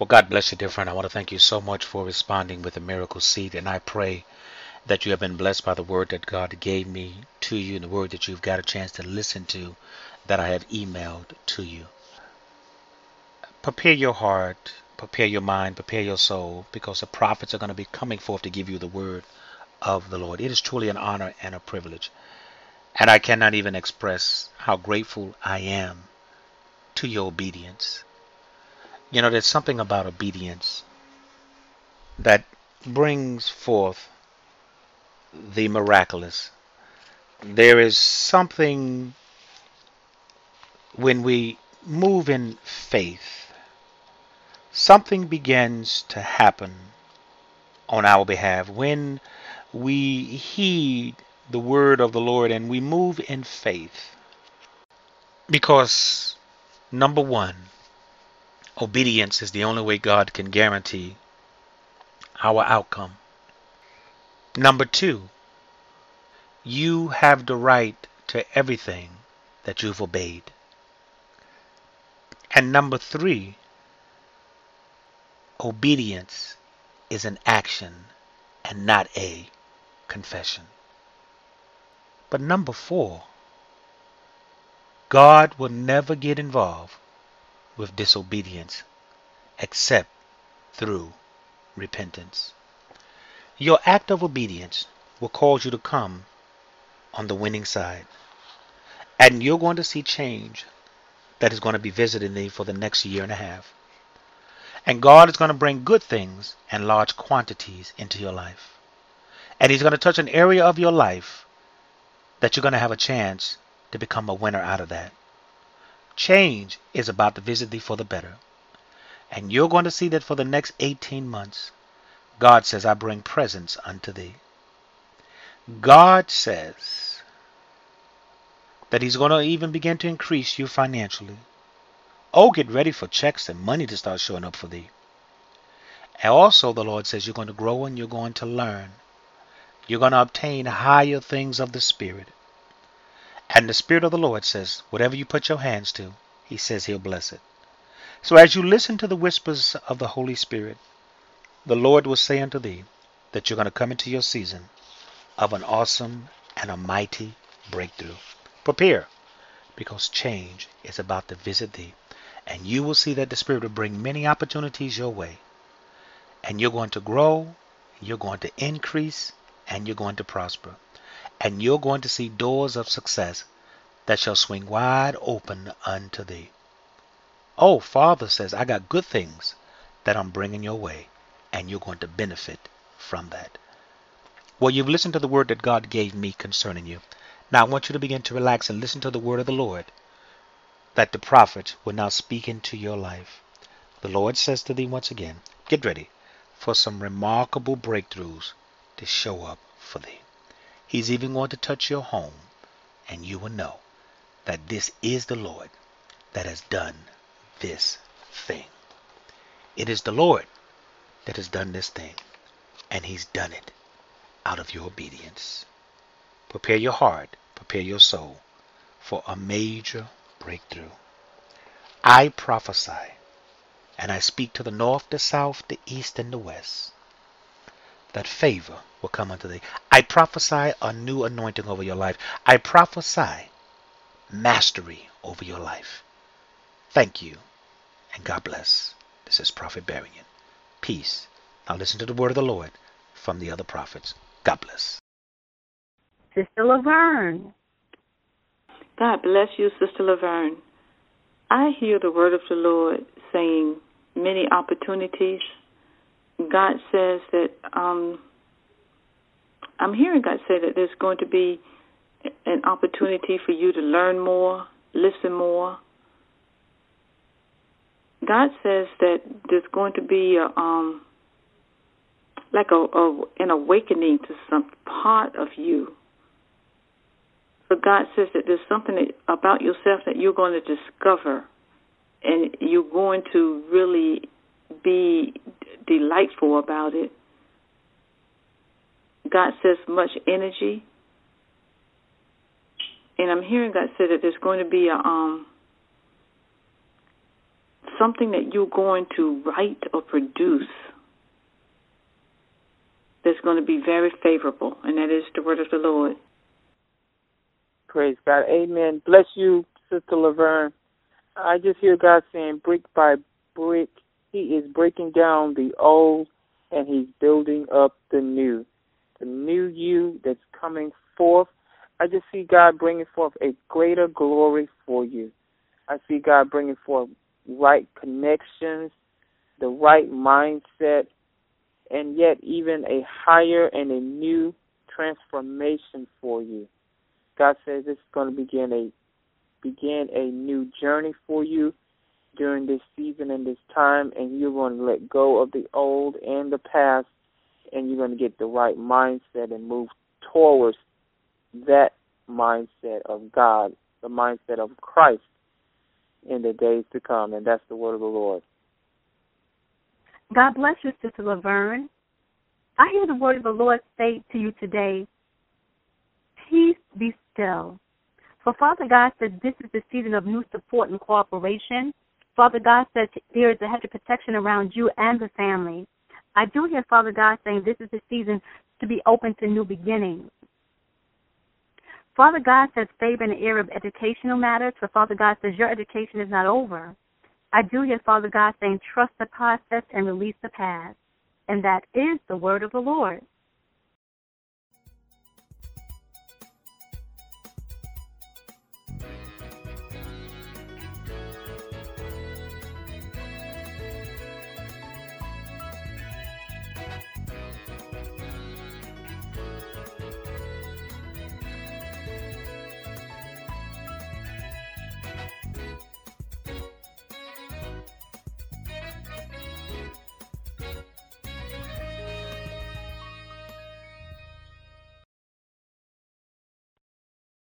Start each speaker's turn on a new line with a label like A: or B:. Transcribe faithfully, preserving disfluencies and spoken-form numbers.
A: Well, God bless you, dear friend. I want to thank you so much for responding with a miracle seed. And I pray that you have been blessed by the word that God gave me to you and the word that you've got a chance to listen to that I have emailed to you. Prepare your heart, prepare your mind, prepare your soul, because the prophets are going to be coming forth to give you the word of the Lord. It is truly an honor and a privilege. And I cannot even express how grateful I am to your obedience. You know, there's something about obedience that brings forth the miraculous. There is something when we move in faith, something begins to happen on our behalf. When we heed the word of the Lord and we move in faith, because number one, obedience is the only way God can guarantee our outcome. Number two, you have the right to everything that you've obeyed. And number three, obedience is an action and not a confession. But number four, God will never get involved with disobedience except through repentance. Your act of obedience will cause you to come on the winning side. And you're going to see change that is going to be visiting thee for the next year and a half. And God is going to bring good things and large quantities into your life. And He's going to touch an area of your life that you're going to have a chance to become a winner out of that. Change is about to visit thee for the better. And you're going to see that for the next eighteen months, God says, I bring presents unto thee. God says that He's going to even begin to increase you financially. Oh, get ready for checks and money to start showing up for thee. And also the Lord says you're going to grow and you're going to learn. You're going to obtain higher things of the Spirit. And the Spirit of the Lord says, whatever you put your hands to, He says He'll bless it. So as you listen to the whispers of the Holy Spirit, the Lord will say unto thee that you're going to come into your season of an awesome and a mighty breakthrough. Prepare, because change is about to visit thee. And you will see that the Spirit will bring many opportunities your way. And you're going to grow, you're going to increase, and you're going to prosper. And you're going to see doors of success that shall swing wide open unto thee. Oh, Father says, I got good things that I'm bringing your way, and you're going to benefit from that. Well, you've listened to the word that God gave me concerning you. Now I want you to begin to relax and listen to the word of the Lord that the prophet will now speak into your life. The Lord says to thee once again, get ready for some remarkable breakthroughs to show up for thee. He's even going to touch your home, and you will know that this is the Lord that has done this thing. It is the Lord that has done this thing, and He's done it out of your obedience. Prepare your heart, prepare your soul for a major breakthrough. I prophesy, and I speak to the north, the south, the east, and the west, that favor will come unto thee. I prophesy a new anointing over your life. I prophesy mastery over your life. Thank you, and God bless. This is Prophet Barian. Peace. Now listen to the word of the Lord from the other prophets. God bless.
B: Sister Laverne.
C: God bless you, Sister Laverne. I hear the word of the Lord saying many opportunities. God says that, um, I'm hearing God say that there's going to be an opportunity for you to learn more, listen more. God says that there's going to be a, um, like a, a, an awakening to some part of you. But God says that there's something that, about yourself that you're going to discover, and you're going to really be delightful about it. God says much energy. And I'm hearing God say that there's going to be a, um, something that you're going to write or produce that's going to be very favorable, and that is the word of the Lord.
D: Praise God. Amen. Bless you, Sister Laverne. I just hear God saying brick by brick, he is breaking down the old and he's building up the new. The new you that's coming forth. I just see God bringing forth a greater glory for you. I see God bringing forth right connections, the right mindset, and yet even a higher and a new transformation for you. God says this is going to begin a begin a new journey for you during this season and this time, and you're going to let go of the old and the past, and you're going to get the right mindset and move towards that mindset of God, the mindset of Christ in the days to come, and that's the word of the Lord.
B: God bless you, Sister Laverne. I hear the word of the Lord say to you today, peace be still. For Father God says this is the season of new support and cooperation. Father God says there is a hedge of protection around you and the family. I do hear Father God saying this is the season to be open to new beginnings. Father God says favor in the area of educational matters, for Father God says your education is not over. I do hear Father God saying trust the process and release the past. And that is the word of the Lord.